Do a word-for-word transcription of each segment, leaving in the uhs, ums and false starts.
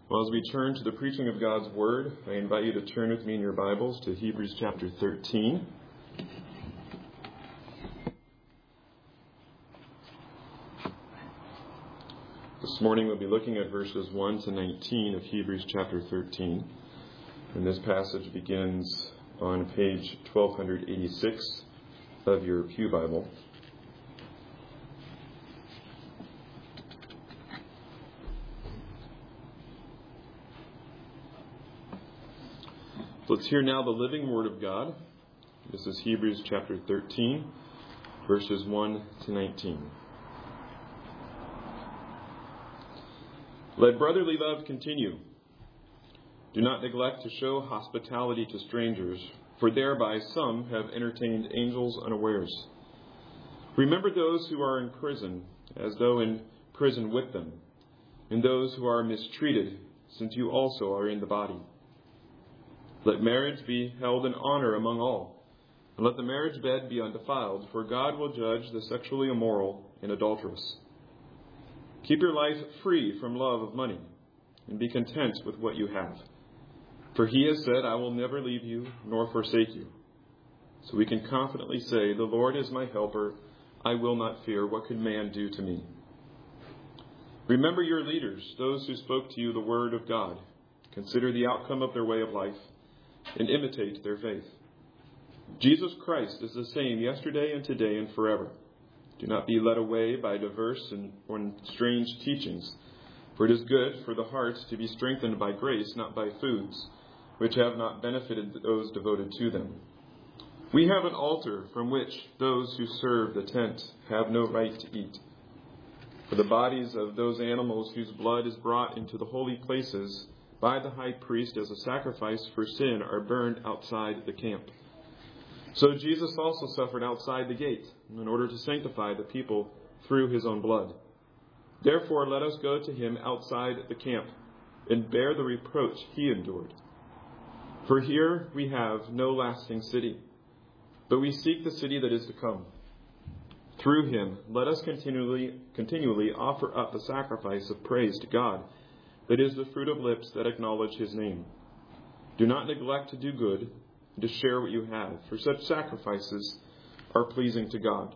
Well, as we turn to the preaching of God's Word, I invite you to turn with me in your Bibles to Hebrews chapter thirteen. This morning we'll be looking at verses one to nineteen of Hebrews chapter thirteen. And this passage begins on page twelve eighty-six of your Pew Bible. Let's hear now the living Word of God. This is Hebrews chapter thirteen, verses one to nineteen. Let brotherly love continue. Do not neglect to show hospitality to strangers, for thereby some have entertained angels unawares. Remember those who are in prison, as though in prison with them, and those who are mistreated, since you also are in the body. Let marriage be held in honor among all, and let the marriage bed be undefiled, for God will judge the sexually immoral and adulterous. Keep your life free from love of money, and be content with what you have. For he has said, I will never leave you nor forsake you. So we can confidently say, the Lord is my helper, I will not fear. What could man do to me? Remember your leaders, those who spoke to you the word of God. Consider the outcome of their way of life, and imitate their faith. Jesus Christ is the same yesterday and today and forever. Do not be led away by diverse and or strange teachings, for it is good for the heart to be strengthened by grace, not by foods, which have not benefited those devoted to them. We have an altar from which those who serve the tent have no right to eat. For the bodies of those animals whose blood is brought into the holy places by the high priest as a sacrifice for sin are burned outside the camp. So Jesus also suffered outside the gate in order to sanctify the people through his own blood. Therefore, let us go to him outside the camp and bear the reproach he endured. For here we have no lasting city, but we seek the city that is to come. Through him, let us continually, continually offer up a sacrifice of praise to God, that is the fruit of lips that acknowledge his name. Do not neglect to do good and to share what you have, for such sacrifices are pleasing to God.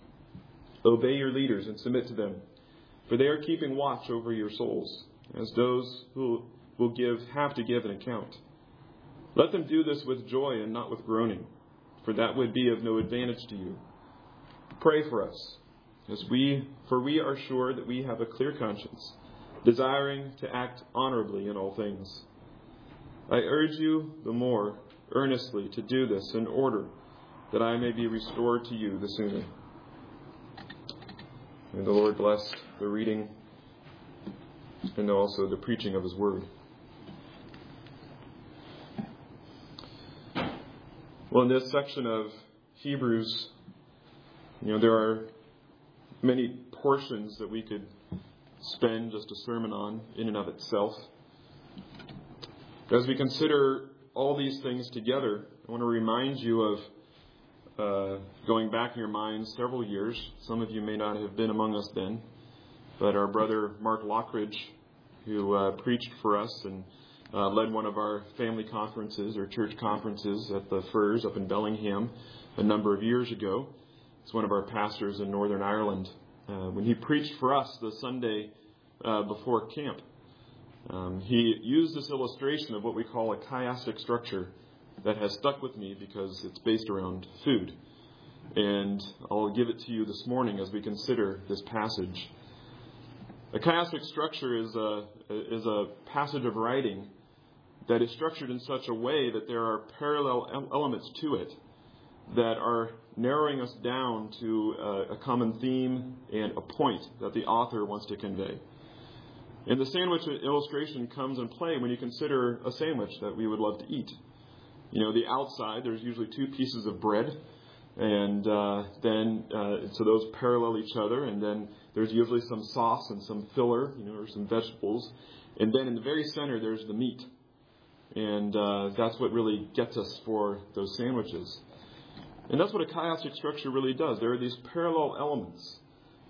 Obey your leaders and submit to them, for they are keeping watch over your souls, as those who will give have to give an account. Let them do this with joy and not with groaning, for that would be of no advantage to you. Pray for us, as we, for we are sure that we have a clear conscience, desiring to act honorably in all things. I urge you the more earnestly to do this in order that I may be restored to you the sooner. May the Lord bless the reading and also the preaching of his word. Well, in this section of Hebrews, you know, there are many portions that we could spend just a sermon on in and of itself. As we consider all these things together, I want to remind you of uh, going back in your minds several years. Some of you may not have been among us then, but our brother Mark Lockridge, who uh, preached for us and uh, led one of our family conferences or church conferences at the Firs up in Bellingham a number of years ago. He's one of our pastors in Northern Ireland. Uh, when he preached for us the Sunday uh, before camp, um, he used this illustration of what we call a chiastic structure that has stuck with me because it's based around food. And I'll give it to you this morning as we consider this passage. A chiastic structure is a, is a passage of writing that is structured in such a way that there are parallel elements to it that are narrowing us down to a, a common theme and a point that the author wants to convey. And the sandwich illustration comes in play when you consider a sandwich that we would love to eat. You know, the outside, there's usually two pieces of bread, and uh, then, uh, so those parallel each other, and then there's usually some sauce and some filler, you know, or some vegetables. And then in the very center, there's the meat. And uh, that's what really gets us for those sandwiches. And that's what a chiastic structure really does. There are these parallel elements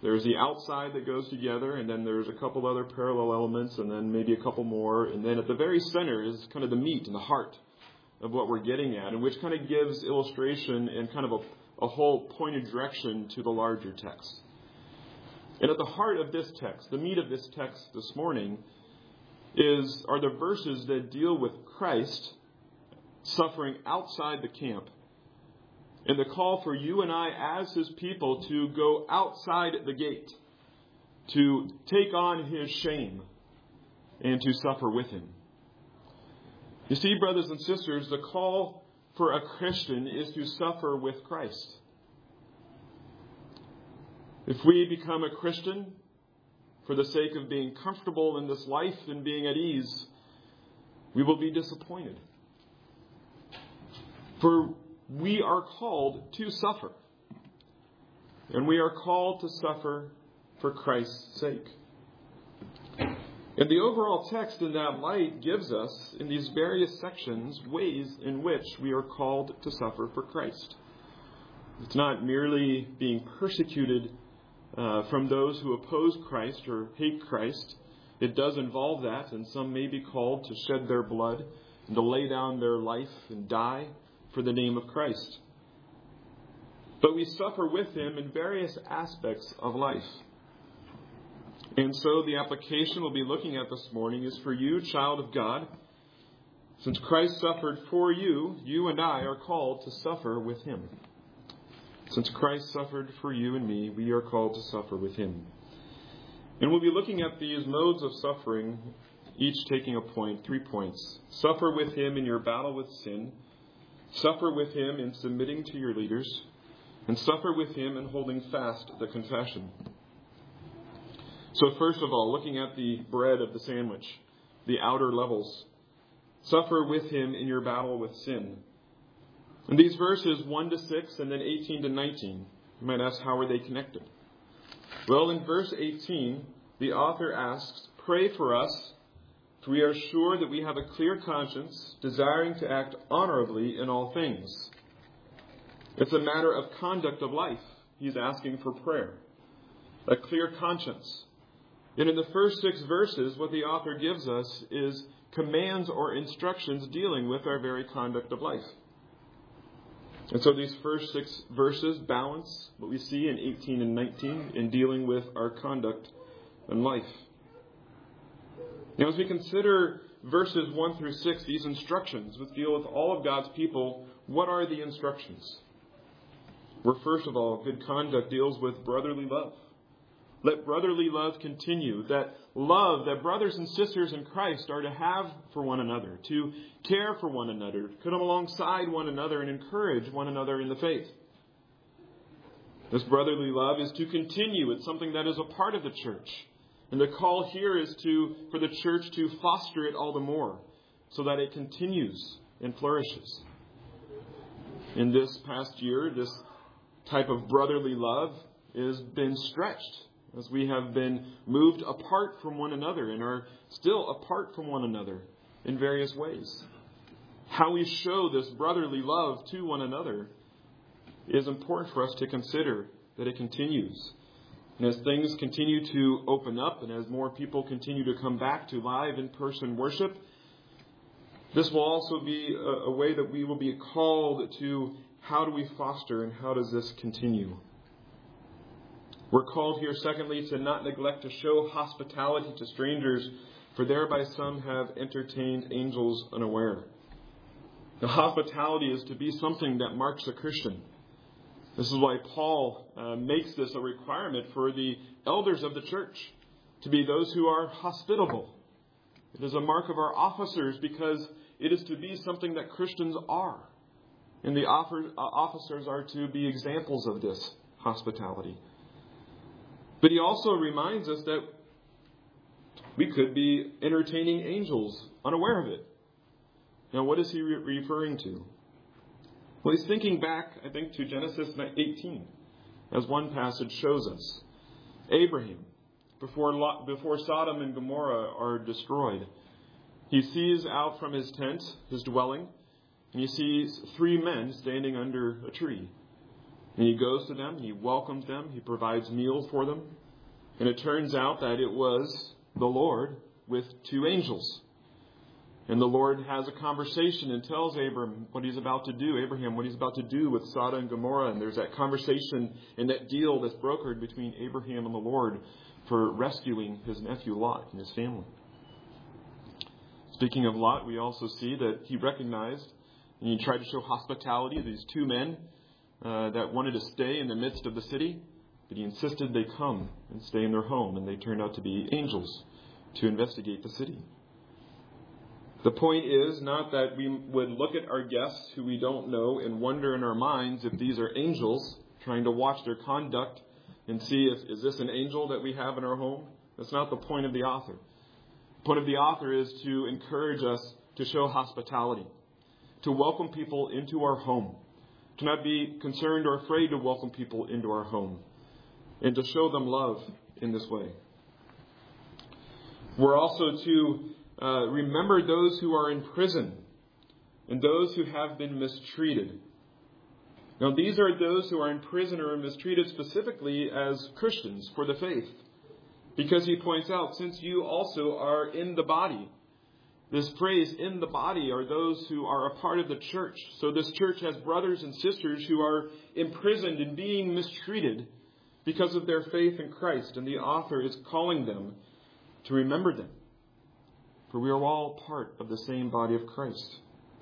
There's the outside that goes together, and then there's a couple other parallel elements, and then maybe a couple more. And then at the very center is kind of the meat and the heart of what we're getting at, and which kind of gives illustration and kind of a, a whole pointed direction to the larger text. And at the heart of this text, the meat of this text this morning, is are the verses that deal with Christ suffering outside the camp, and the call for you and I as His people to go outside the gate, to take on His shame, and to suffer with Him. You see, brothers and sisters, the call for a Christian is to suffer with Christ. If we become a Christian for the sake of being comfortable in this life and being at ease, we will be disappointed. For we are called to suffer. And we are called to suffer for Christ's sake. And the overall text in that light gives us, in these various sections, ways in which we are called to suffer for Christ. It's not merely being persecuted Uh, from those who oppose Christ or hate Christ. It does involve that, and some may be called to shed their blood and to lay down their life and die for the name of Christ. But we suffer with Him in various aspects of life. And so the application we'll be looking at this morning is for you, child of God. Since Christ suffered for you, you and I are called to suffer with Him. Since Christ suffered for you and me, we are called to suffer with Him. And we'll be looking at these modes of suffering, each taking a point, three points. Suffer with Him in your battle with sin. Suffer with Him in submitting to your leaders. And suffer with Him in holding fast the confession. So first of all, looking at the bread of the sandwich, the outer levels. Suffer with Him in your battle with sin. In these verses one to six and then eighteen to nineteen, you might ask, how are they connected? Well, in verse eighteen, the author asks, "Pray for us, for we are sure that we have a clear conscience, desiring to act honorably in all things." It's a matter of conduct of life. He's asking for prayer. A clear conscience. And in the first six verses, what the author gives us is commands or instructions dealing with our very conduct of life. And so these first six verses balance what we see in eighteen and nineteen in dealing with our conduct and life. Now, as we consider verses one through six, these instructions, which deal with all of God's people, what are the instructions? Well, first of all, good conduct deals with brotherly love. Let brotherly love continue. That love that brothers and sisters in Christ are to have for one another, to care for one another, to come alongside one another and encourage one another in the faith. This brotherly love is to continue. It's something that is a part of the church. And the call here is to for the church to foster it all the more so that it continues and flourishes. In this past year, this type of brotherly love has been stretched, as we have been moved apart from one another and are still apart from one another in various ways. How we show this brotherly love to one another is important for us to consider that it continues. And as things continue to open up and as more people continue to come back to live in-person worship, this will also be a, a way that we will be called to how do we foster and how does this continue. We're called here, secondly, to not neglect to show hospitality to strangers, for thereby some have entertained angels unaware. The hospitality is to be something that marks a Christian. This is why Paul uh, makes this a requirement for the elders of the church, to be those who are hospitable. It is a mark of our officers because it is to be something that Christians are. And the officers are to be examples of this hospitality. But he also reminds us that we could be entertaining angels unaware of it. Now, what is he re- referring to? Well, he's thinking back, I think, to Genesis eighteen, as one passage shows us. Abraham, before, Lot, before Sodom and Gomorrah are destroyed, he sees out from his tent, his dwelling, and he sees three men standing under a tree. And he goes to them, he welcomes them, he provides meals for them. And it turns out that it was the Lord with two angels. And the Lord has a conversation and tells Abram what he's about to do, Abraham, what he's about to do with Sodom and Gomorrah. And there's that conversation and that deal that's brokered between Abraham and the Lord for rescuing his nephew Lot and his family. Speaking of Lot, we also see that he recognized and he tried to show hospitality to these two men uh, that wanted to stay in the midst of the city. But he insisted they come and stay in their home. And they turned out to be angels to investigate the city. The point is not that we would look at our guests who we don't know and wonder in our minds if these are angels, trying to watch their conduct and see if is this an angel that we have in our home. That's not the point of the author. The point of the author is to encourage us to show hospitality, to welcome people into our home, to not be concerned or afraid to welcome people into our home, and to show them love in this way. We're also to uh, remember those who are in prison and those who have been mistreated. Now, these are those who are in prison or mistreated specifically as Christians for the faith. Because he points out, since you also are in the body. This phrase, in the body, are those who are a part of the church. So this church has brothers and sisters who are imprisoned and being mistreated because of their faith in Christ. And the author is calling them to remember them. For we are all part of the same body of Christ.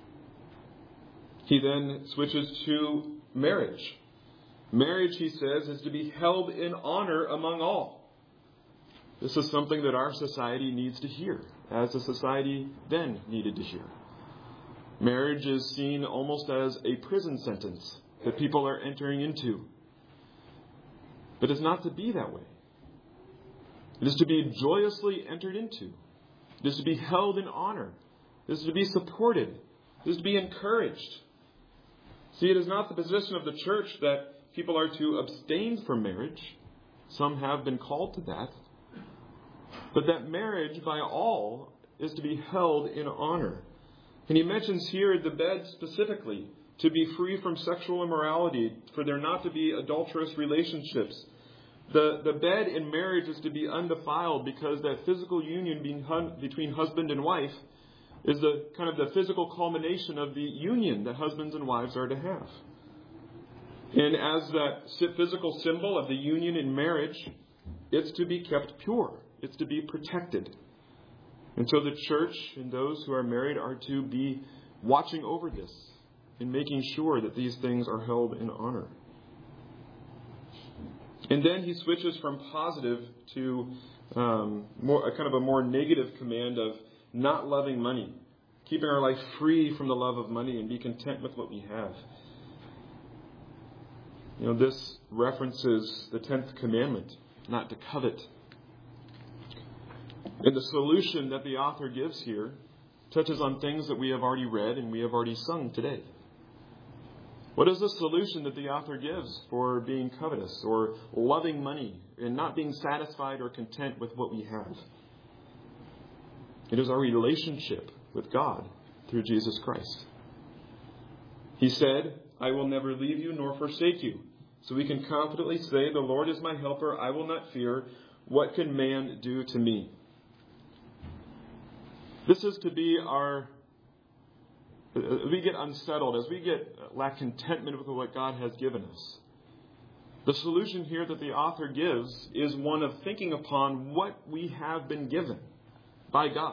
He then switches to marriage. Marriage, he says, is to be held in honor among all. This is something that our society needs to hear, as the society then needed to hear. Marriage is seen almost as a prison sentence that people are entering into. But it's not to be that way. It is to be joyously entered into. It is to be held in honor. It is to be supported. It is to be encouraged. See, it is not the position of the church that people are to abstain from marriage. Some have been called to that. But that marriage by all is to be held in honor. And he mentions here the bed specifically, to be free from sexual immorality, for there not to be adulterous relationships. The, the bed in marriage is to be undefiled because that physical union being hun, between husband and wife is the kind of the physical culmination of the union that husbands and wives are to have. And as that physical symbol of the union in marriage, it's to be kept pure. It's to be protected. And so the church and those who are married are to be watching over this and making sure that these things are held in honor. And then he switches from positive to um, more, a kind of a more negative command of not loving money, keeping our life free from the love of money and be content with what we have. You know, this references the tenth commandment, not to covet. And the solution that the author gives here touches on things that we have already read and we have already sung today. What is the solution that the author gives for being covetous or loving money and not being satisfied or content with what we have? It is our relationship with God through Jesus Christ. He said, I will never leave you nor forsake you. So we can confidently say, the Lord is my helper. I will not fear. What can man do to me? This is to be our, as we get unsettled, as we get lack contentment with what God has given us. The solution here that the author gives is one of thinking upon what we have been given by God.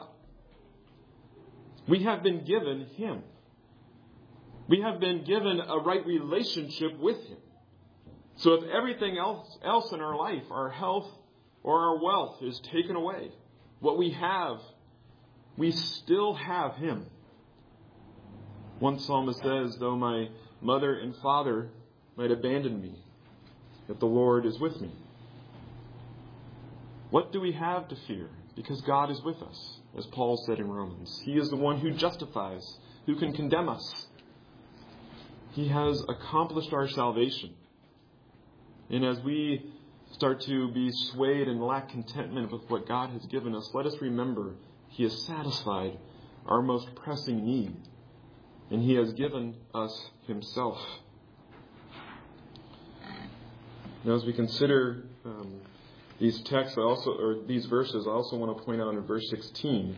We have been given Him. We have been given a right relationship with Him. So if everything else, else in our life, our health or our wealth, is taken away, what we have, we still have Him. One psalmist says, though my mother and father might abandon me, yet the Lord is with me. What do we have to fear? Because God is with us, as Paul said in Romans. He is the one who justifies, who can condemn us. He has accomplished our salvation. And as we start to be swayed and lack contentment with what God has given us, let us remember He has satisfied our most pressing need. And He has given us Himself. Now, as we consider um, these texts, I also or these verses, I also want to point out in verse sixteen,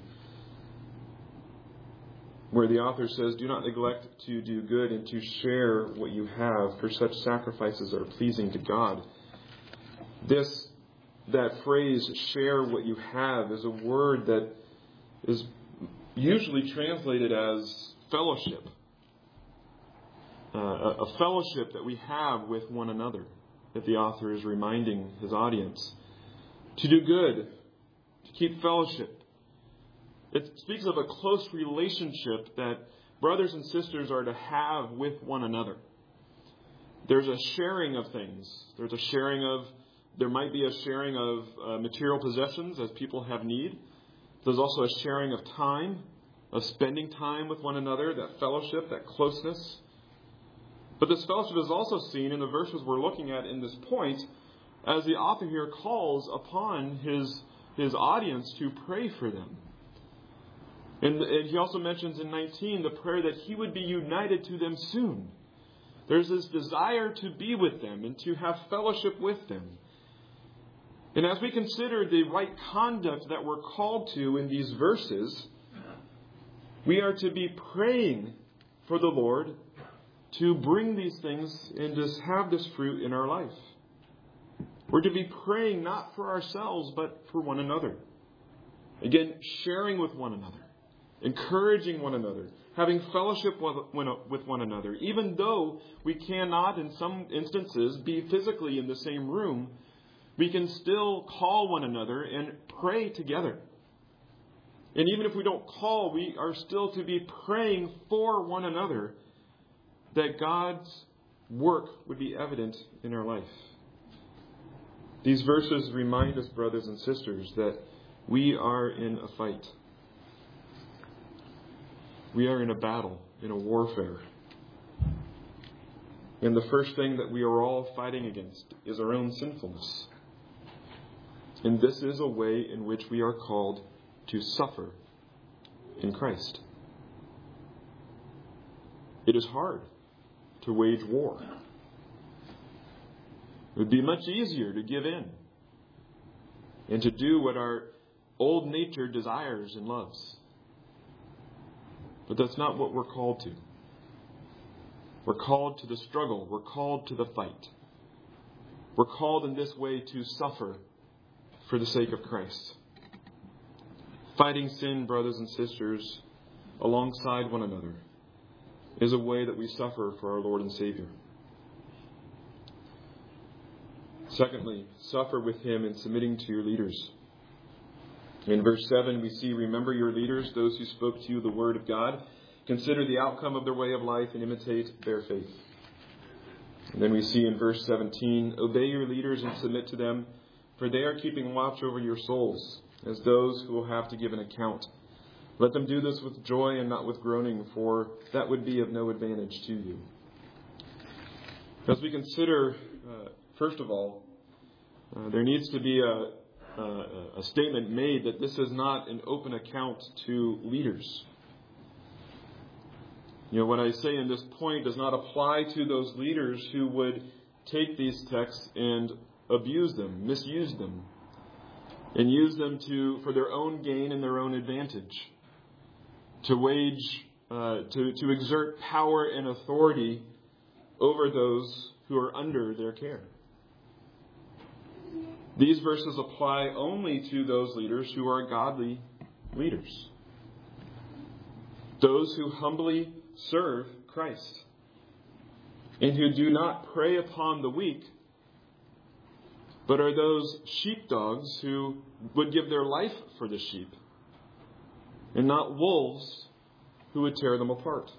where the author says, "Do not neglect to do good and to share what you have, for such sacrifices are pleasing to God." This, that phrase, "share what you have," is a word that is usually translated as fellowship. Uh, a, a fellowship that we have with one another, that the author is reminding his audience. To do good, to keep fellowship. It speaks of a close relationship that brothers and sisters are to have with one another. There's a sharing of things. There's a sharing of, there might be a sharing of uh, material possessions as people have need. There's also a sharing of time, of spending time with one another, that fellowship, that closeness. But this fellowship is also seen in the verses we're looking at in this point, as the author here calls upon his, his audience to pray for them. And, and he also mentions in nineteen the prayer that he would be united to them soon. There's this desire to be with them and to have fellowship with them. And as we consider the right conduct that we're called to in these verses, we are to be praying for the Lord to bring these things and to have this fruit in our life. We're to be praying not for ourselves, but for one another. Again, sharing with one another, encouraging one another, having fellowship with one another. Even though we cannot, in some instances, be physically in the same room, we can still call one another and pray together. And even if we don't call, we are still to be praying for one another, that God's work would be evident in our life. These verses remind us, brothers and sisters, that we are in a fight. We are in a battle, in a warfare. And the first thing that we are all fighting against is our own sinfulness. And this is a way in which we are called to suffer in Christ. It is hard to wage war. It would be much easier to give in and to do what our old nature desires and loves. But that's not what we're called to. We're called to the struggle. We're called to the fight. We're called in this way to suffer for the sake of Christ. Fighting sin, brothers and sisters, alongside one another is a way that we suffer for our Lord and Savior. Secondly, suffer with Him in submitting to your leaders. In verse seven, we see, "Remember your leaders, those who spoke to you the word of God. Consider the outcome of their way of life and imitate their faith." And then we see in verse seventeen, "Obey your leaders and submit to them, for they are keeping watch over your souls, as those who will have to give an account. Let them do this with joy and not with groaning, for that would be of no advantage to you." As we consider, uh, first of all, uh, there needs to be a, a, a statement made that this is not an open account to leaders. You know, what I say in this point does not apply to those leaders who would take these texts and abuse them, misuse them, and use them to for their own gain and their own advantage, to wage, uh, to, to exert power and authority over those who are under their care. These verses apply only to those leaders who are godly leaders, those who humbly serve Christ, and who do not prey upon the weak, but are those sheepdogs who would give their life for the sheep, and not wolves who would tear them apart.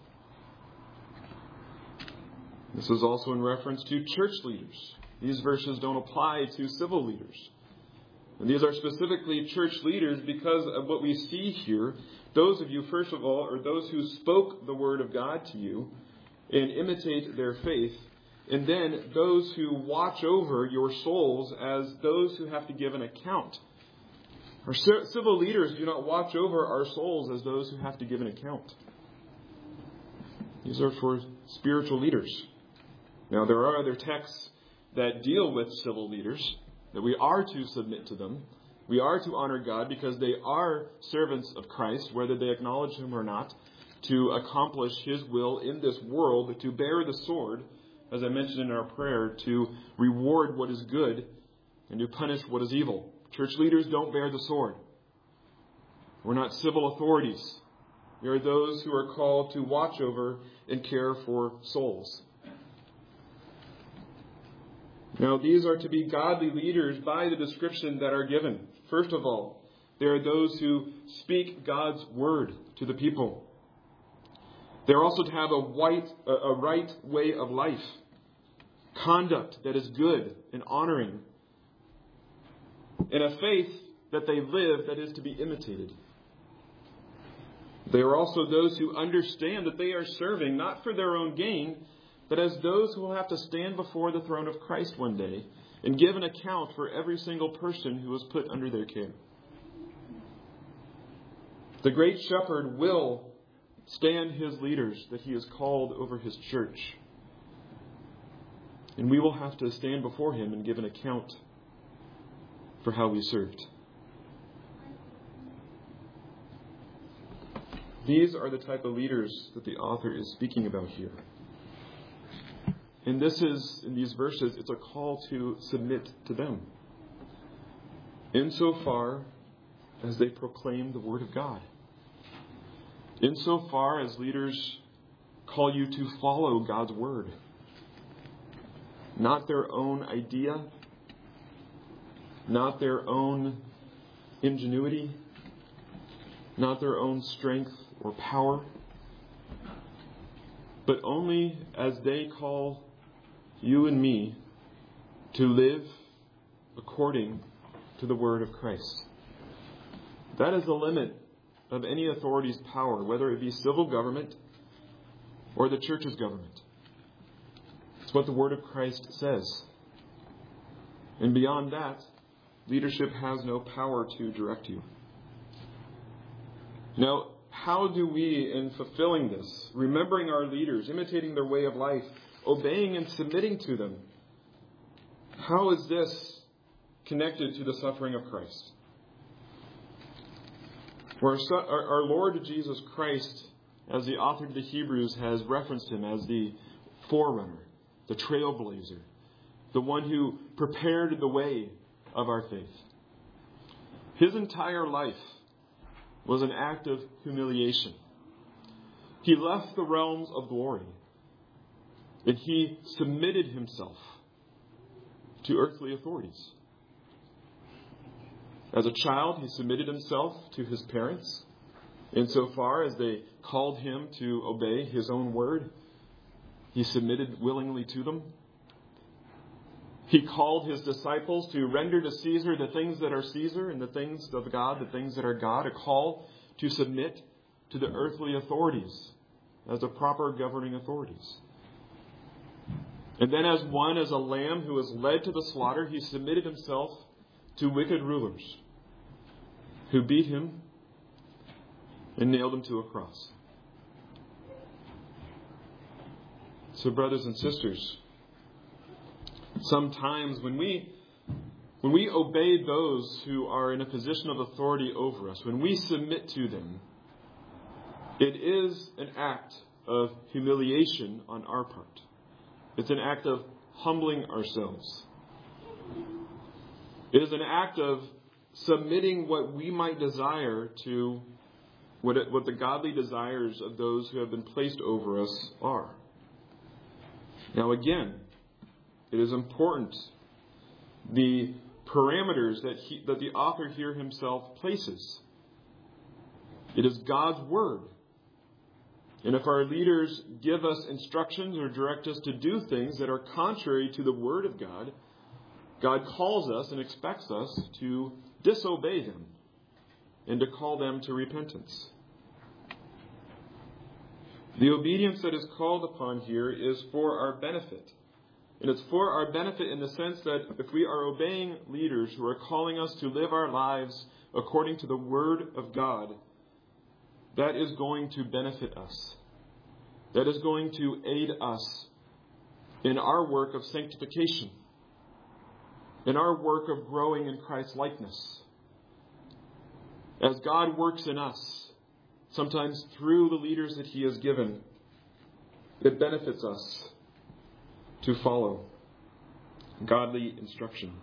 This is also in reference to church leaders. These verses don't apply to civil leaders. And these are specifically church leaders because of what we see here. Those of you, first of all, are those who spoke the word of God to you and imitate their faith. And then those who watch over your souls as those who have to give an account. Our civil leaders do not watch over our souls as those who have to give an account. These are for spiritual leaders. Now, there are other texts that deal with civil leaders, that we are to submit to them. We are to honor God because they are servants of Christ, whether they acknowledge Him or not, to accomplish His will in this world, to bear the sword, as I mentioned in our prayer, to reward what is good and to punish what is evil. Church leaders don't bear the sword. We're not civil authorities. We are those who are called to watch over and care for souls. Now, these are to be godly leaders by the description that are given. First of all, they are those who speak God's word to the people. They're also to have a, white, a right way of life, conduct that is good and honoring, and a faith that they live that is to be imitated. They are also those who understand that they are serving not for their own gain, but as those who will have to stand before the throne of Christ one day and give an account for every single person who was put under their care. The great shepherd will stand his leaders that he has called over his church. And we will have to stand before him and give an account for how we served. These are the type of leaders that the author is speaking about here. And this is, in these verses, it's a call to submit to them, insofar as they proclaim the Word of God. Insofar as leaders call you to follow God's Word. Not their own idea, not their own ingenuity, not their own strength or power, but only as they call you and me to live according to the word of Christ. That is the limit of any authority's power, whether it be civil government or the church's government. It's what the word of Christ says. And beyond that, leadership has no power to direct you. Now, how do we, in fulfilling this, remembering our leaders, imitating their way of life, obeying and submitting to them, how is this connected to the suffering of Christ? For our, our Lord Jesus Christ, as the author of the Hebrews has referenced him as the forerunner, the trailblazer, the one who prepared the way of our faith. His entire life was an act of humiliation. He left the realms of glory, and he submitted himself to earthly authorities. As a child, he submitted himself to his parents, insofar as they called him to obey his own word. He submitted willingly to them. He called his disciples to render to Caesar the things that are Caesar and the things of God, the things that are God. A call to submit to the earthly authorities as the proper governing authorities. And then as one, as a lamb who was led to the slaughter, he submitted himself to wicked rulers who beat him and nailed him to a cross. So, brothers and sisters, sometimes when we when we obey those who are in a position of authority over us, when we submit to them, it is an act of humiliation on our part. It's an act of humbling ourselves. It is an act of submitting what we might desire to what, it, what the godly desires of those who have been placed over us are. Now again, it is important, the parameters that, he, that the author here himself places. It is God's word. And if our leaders give us instructions or direct us to do things that are contrary to the word of God, God calls us and expects us to disobey them and to call them to repentance. The obedience that is called upon here is for our benefit. And it's for our benefit in the sense that if we are obeying leaders who are calling us to live our lives according to the Word of God, that is going to benefit us. That is going to aid us in our work of sanctification, in our work of growing in Christ's likeness. As God works in us, sometimes through the leaders that He has given, it benefits us to follow godly instruction.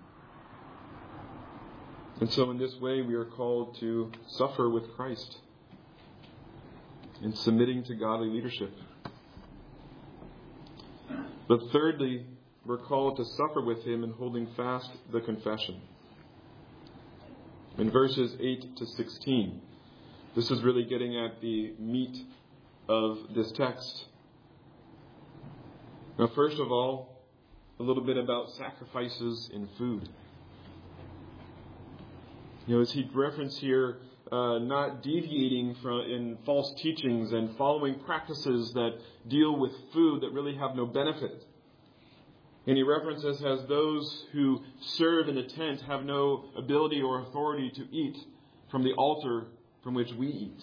And so in this way we are called to suffer with Christ in submitting to godly leadership. But thirdly, we're called to suffer with Him in holding fast the confession. In verses eight to sixteen, this is really getting at the meat of this text. Now, first of all, a little bit about sacrifices in food. You know, as he referenced here, uh, not deviating from in false teachings and following practices that deal with food that really have no benefit. And he references as those who serve in the tent have no ability or authority to eat from the altar from which we eat.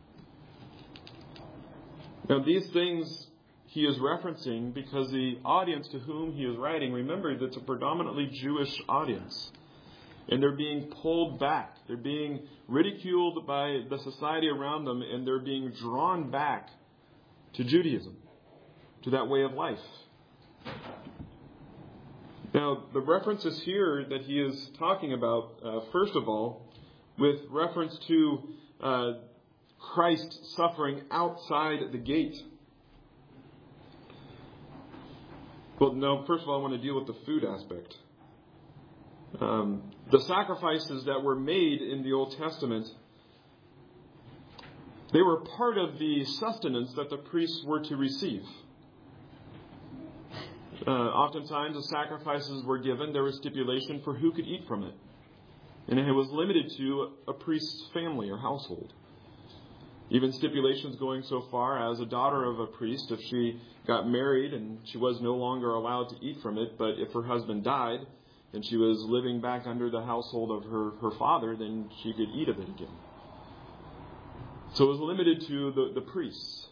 Now, these things he is referencing because the audience to whom he is writing, remember, that's a predominantly Jewish audience. And they're being pulled back. They're being ridiculed by the society around them, and they're being drawn back to Judaism, to that way of life. Now, the references here that he is talking about, uh, first of all, with reference to uh, Christ suffering outside the gate. Well, no, first of all, I want to deal with the food aspect. Um, the sacrifices that were made in the Old Testament, they were part of the sustenance that the priests were to receive. Uh, oftentimes, as sacrifices were given, there was stipulation for who could eat from it. And it was limited to a priest's family or household. Even stipulations going so far as a daughter of a priest, if she got married and she was no longer allowed to eat from it, but if her husband died and she was living back under the household of her, her father, then she could eat of it again. So it was limited to the, the priests.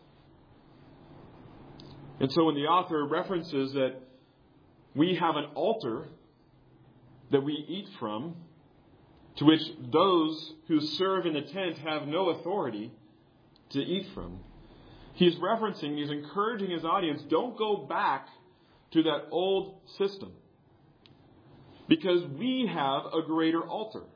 And so when the author references that we have an altar that we eat from, to which those who serve in the tent have no authority to eat from, he's referencing, he's encouraging his audience, don't go back to that old system. Because we have a greater altar.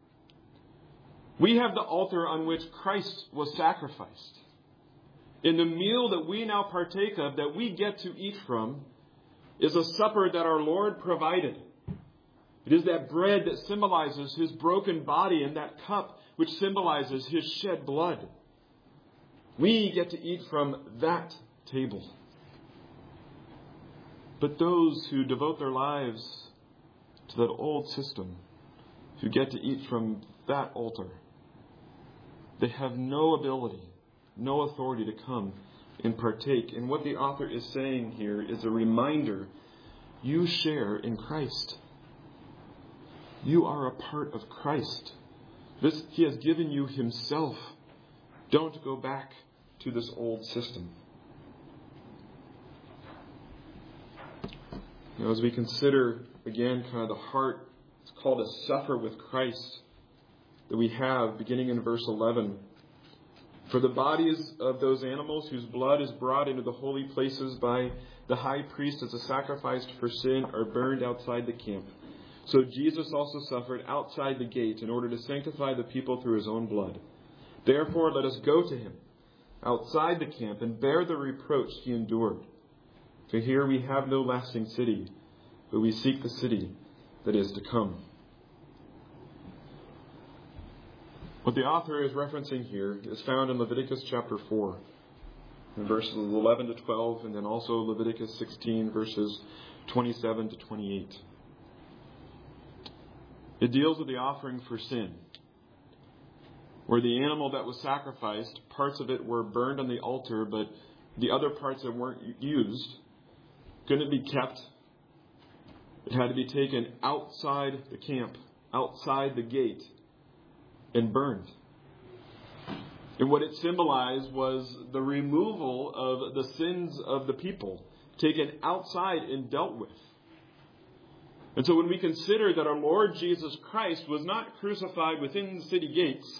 We have the altar on which Christ was sacrificed. In the meal that we now partake of, that we get to eat from, is a supper that our Lord provided. It is that bread that symbolizes His broken body and that cup which symbolizes His shed blood. We get to eat from that table. But those who devote their lives to that old system, who get to eat from that altar, they have no ability, no authority to come and partake. And what the author is saying here is a reminder, you share in Christ. You are a part of Christ. This, He has given you Himself. Don't go back to this old system. Now, as we consider, again, kind of the heart, it's called to suffer with Christ, that we have, beginning in verse eleven. For the bodies of those animals whose blood is brought into the holy places by the high priest as a sacrifice for sin are burned outside the camp. So Jesus also suffered outside the gate in order to sanctify the people through His own blood. Therefore, let us go to Him outside the camp and bear the reproach He endured. For here we have no lasting city, but we seek the city that is to come. What the author is referencing here is found in Leviticus chapter four, in verses eleven to twelve, and then also Leviticus sixteen, verses twenty-seven to twenty-eight. It deals with the offering for sin, where the animal that was sacrificed, parts of it were burned on the altar, but the other parts that weren't used couldn't be kept. It had to be taken outside the camp, outside the gate, and burned. And what it symbolized was the removal of the sins of the people, taken outside and dealt with. And so when we consider that our Lord Jesus Christ was not crucified within the city gates,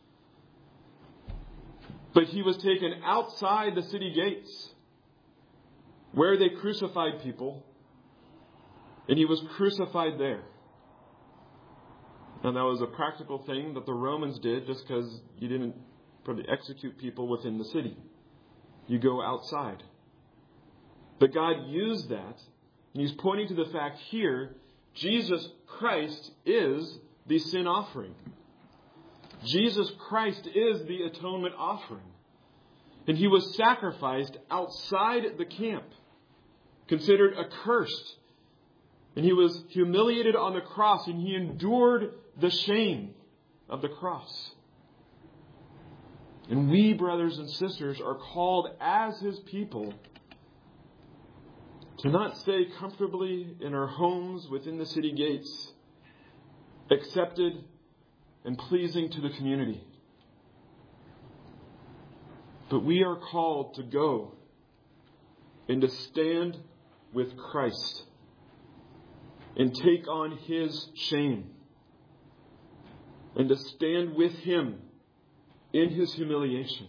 but he was taken outside the city gates, where they crucified people, and he was crucified there. And that was a practical thing that the Romans did just because you didn't probably execute people within the city. You go outside. But God used that, and he's pointing to the fact here, Jesus Christ is the sin offering. Jesus Christ is the atonement offering. And he was sacrificed outside the camp, considered accursed. And he was humiliated on the cross, and he endured the shame of the cross. And we, brothers and sisters, are called as his people to not stay comfortably in our homes within the city gates, accepted and pleasing to the community. But we are called to go and to stand with Christ and take on his shame and to stand with him in his humiliation.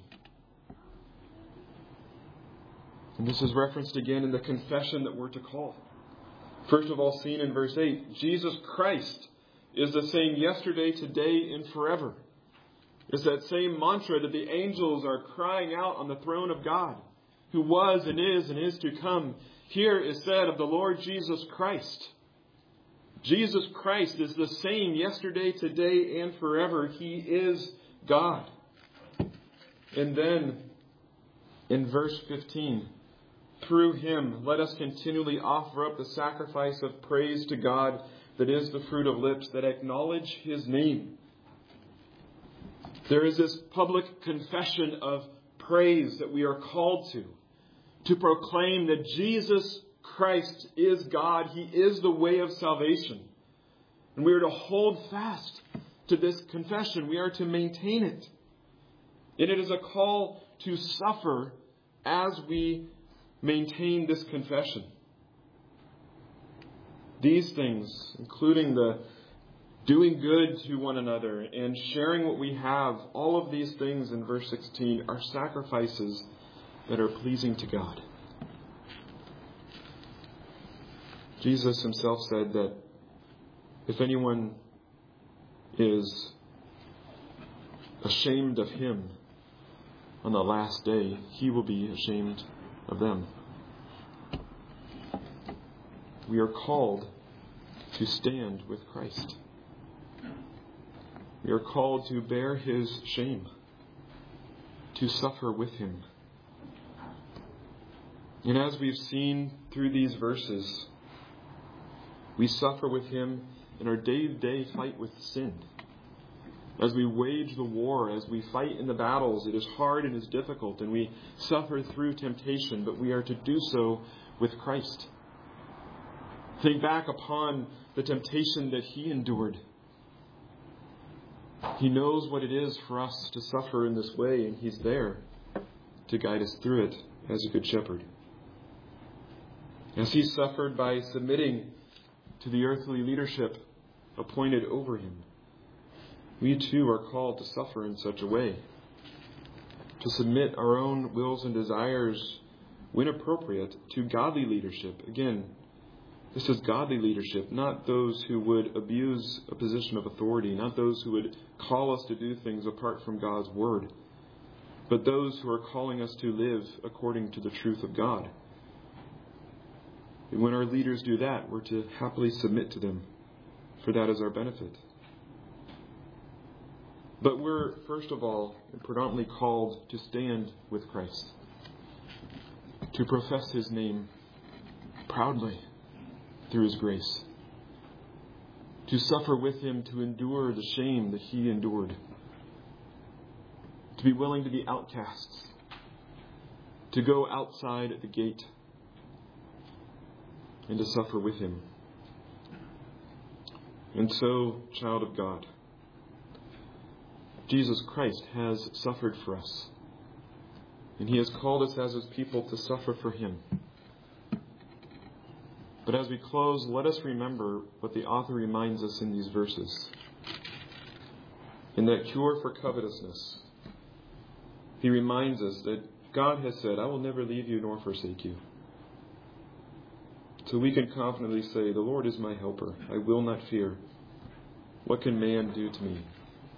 And this is referenced again in the confession that we're to call. First of all, seen in verse eight, Jesus Christ is the same yesterday, today, and forever. It's that same mantra that the angels are crying out on the throne of God, who was and is and is to come. Here is said of the Lord Jesus Christ. Jesus Christ is the same yesterday, today, and forever. He is God. And then in verse fifteen, through him, let us continually offer up the sacrifice of praise to God, that is the fruit of lips that acknowledge his name. There is this public confession of praise that we are called to, to proclaim that Jesus Christ is God. He is the way of salvation. And we are to hold fast to this confession. We are to maintain it. And it is a call to suffer as we maintain this confession. These things, including the doing good to one another and sharing what we have, all of these things in verse sixteen are sacrifices that are pleasing to God. Jesus himself said that if anyone is ashamed of him on the last day, he will be ashamed of them. We are called to stand with Christ. We are called to bear his shame, to suffer with him. And as we've seen through these verses, we suffer with him in our day-to-day fight with sin. As we wage the war, as we fight in the battles, it is hard and is difficult, and we suffer through temptation, but we are to do so with Christ. Think back upon the temptation that he endured. He knows what it is for us to suffer in this way, and he's there to guide us through it as a good shepherd. As he suffered by submitting to the earthly leadership appointed over him, we too are called to suffer in such a way, to submit our own wills and desires, when appropriate, to godly leadership. Again, this is godly leadership, not those who would abuse a position of authority, not those who would call us to do things apart from God's word, but those who are calling us to live according to the truth of God. And when our leaders do that, we're to happily submit to them, for that is our benefit. But we're, first of all, predominantly called to stand with Christ, to profess his name proudly through his grace, to suffer with him, to endure the shame that he endured, to be willing to be outcasts, to go outside the gate, and to suffer with him. And so, child of God, Jesus Christ has suffered for us, and he has called us as his people to suffer for him. But as we close, let us remember what the author reminds us in these verses. In that cure for covetousness, he reminds us that God has said, I will never leave you nor forsake you. So we can confidently say, the Lord is my helper. I will not fear. What can man do to me?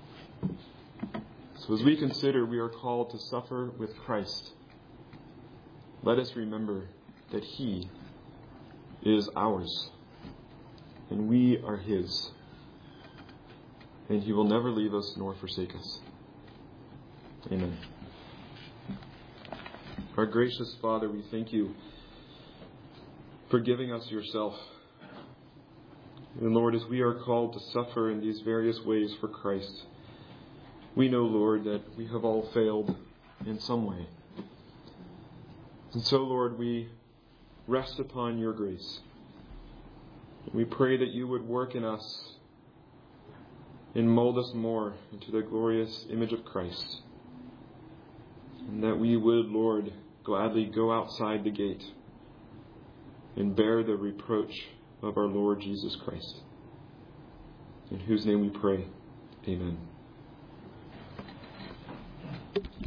So as we consider we are called to suffer with Christ, let us remember that He is ours and we are His. And He will never leave us nor forsake us. Amen. Our gracious Father, we thank you for giving us yourself. And Lord, as we are called to suffer in these various ways for Christ, we know, Lord, that we have all failed in some way. And so, Lord, we rest upon your grace. We pray that you would work in us and mold us more into the glorious image of Christ. And that we would, Lord, gladly go outside the gate and bear the reproach of our Lord Jesus Christ. In whose name we pray. Amen.